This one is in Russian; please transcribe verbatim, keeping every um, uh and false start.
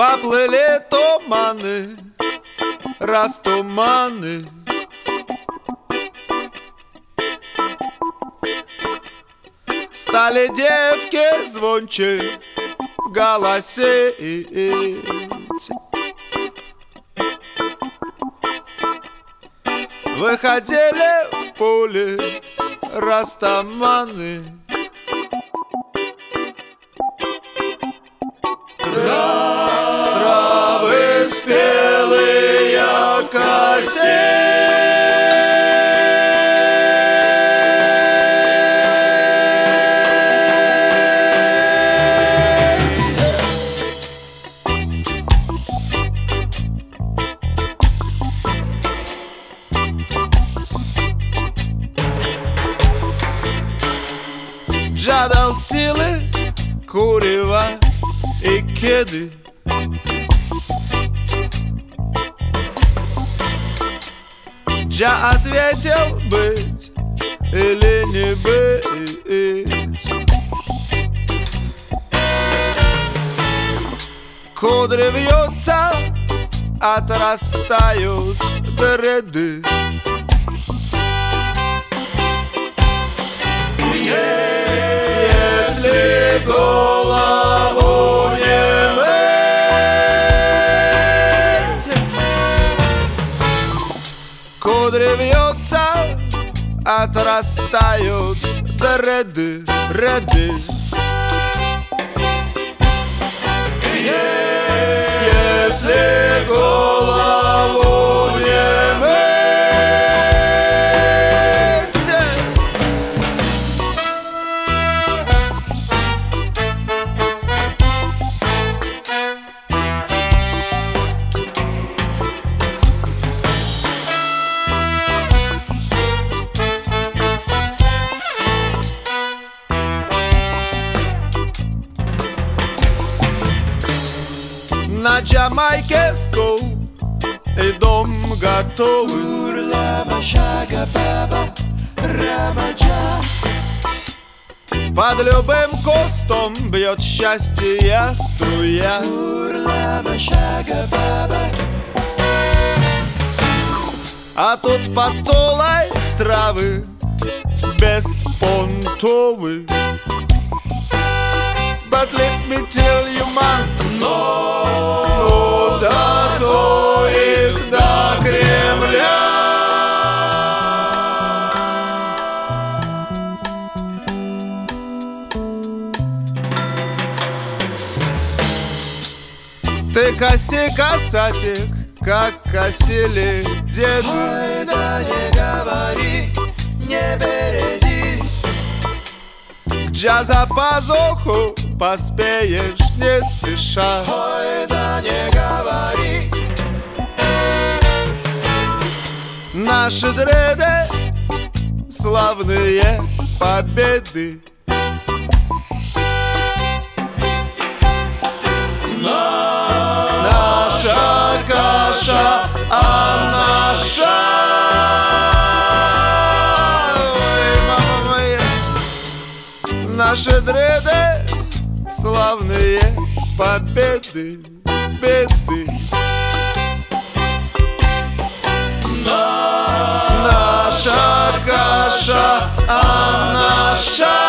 Поплыли туманы, растуманы. Стали девки звонче голосить. Выходили в поле растаманы. Травы спелые косить. Жадал силы, курева и кеды. Джа ответил быть или не быть. Кудри вьются, отрастают дреды. Если голову не мыть, кудри вьются, отрастают дреды, реды. Если голову не мыть. На Джамайке стол и дом готовы. Под любым кустом бьет счастье струя. А тут под тулой травы беспонтовы. But let me tell you, man, no, но зато их до Кремля. Ты коси, касатик, как косили деды. Ой, да не говори, не береги. Джа за пазуху поспеешь не спеша. Ой, да не говори. Наши дреды славные победы. Наша каша, а наша. Наши дреды славные победы, беды. Наша каша, а наша.